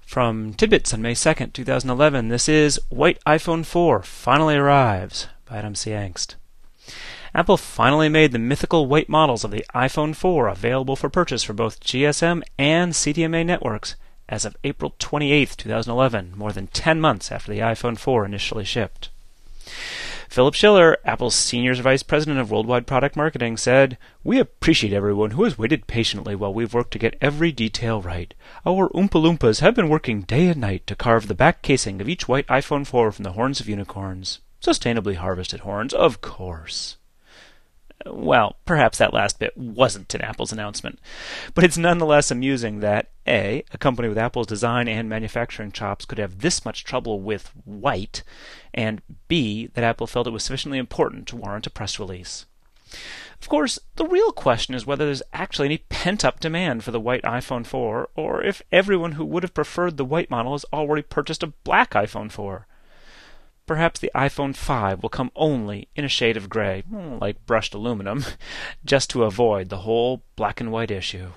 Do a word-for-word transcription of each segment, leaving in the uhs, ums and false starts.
From Tidbits on May second, two thousand eleven, this is White iPhone four Finally Arrives by Adam C. Angst. Apple finally made the mythical white models of the iPhone four available for purchase for both G S M and C D M A networks as of April twenty-eighth, two thousand eleven, more than ten months after the iPhone four initially shipped. Philip Schiller, Apple's Senior Vice President of Worldwide Product Marketing, said, "We appreciate everyone who has waited patiently while we've worked to get every detail right. Our Oompa Loompas have been working day and night to carve the back casing of each white iPhone four from the horns of unicorns. Sustainably harvested horns, of course." Well, perhaps that last bit wasn't in Apple's announcement, but it's nonetheless amusing that A, a company with Apple's design and manufacturing chops could have this much trouble with white, and B, that Apple felt it was sufficiently important to warrant a press release. Of course, the real question is whether there's actually any pent-up demand for the white iPhone four, or if everyone who would have preferred the white model has already purchased a black iPhone four. Perhaps the iPhone five will come only in a shade of gray, like brushed aluminum, just to avoid the whole black and white issue.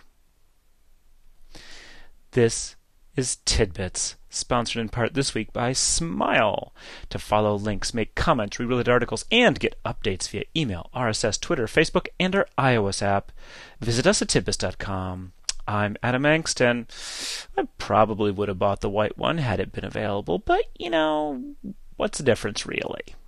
This is Tidbits, sponsored in part this week by Smile. To follow links, make comments, read related articles, and get updates via email, R S S, Twitter, Facebook, and our iOS app, visit us at tidbits dot com. I'm Adam Angst, and I probably would have bought the white one had it been available, but, you know, what's the difference, really?